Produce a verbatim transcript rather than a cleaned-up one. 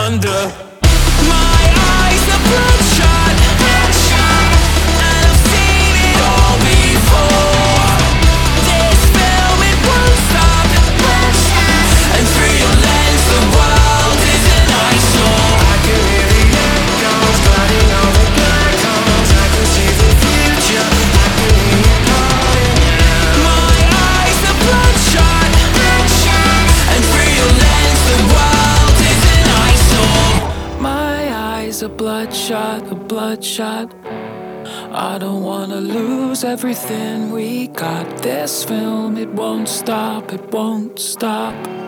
under. My eyes are bloodshot, bloodshot, and I've seen it all before. This film, it won't stop, won't stop, and through your lens the world is an eyesore. I can hear the echoes gliding over black holes. I can see the future, I can hear you calling out. My eyes are bloodshot, bloodshot, and through your lens the world is an eyesore. My eyes are bloodshot, a bloodshot. I don't wanna lose everything we got. This film, it won't stop, it won't stop.